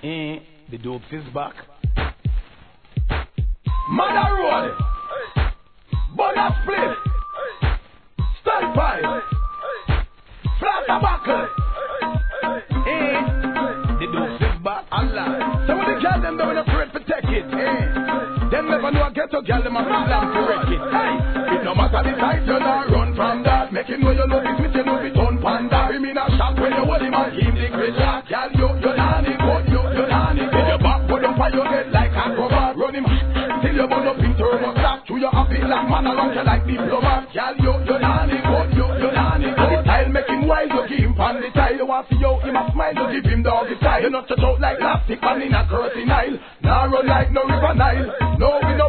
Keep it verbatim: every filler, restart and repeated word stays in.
Eh, the dopes is back. Mother Road, Bonus Split, Stand Pie, Flat Tobacco. Eh, the dopes is back. Allah. So when the girl them don't afraid to take it. Eh. Them never know I get to girl them a problem to wreck it. Hey, it no matter the size you not run from that. Make him know you love it with you know it on panda. We mean a shock when you hold him and him the great shot. Girl you you nanny, but you you nanny. Get your back put up on your head like a cover. Run him till you burn up in thermostat. To your happy like man around you like diplomat. Girl you you nanny, but you you nanny. And the style make him wild, you give him pan the style. You want to see you him a smile, you give him doggy style. You not to out like plastic man in a curtain aisle. Now run like no river Nile. No we no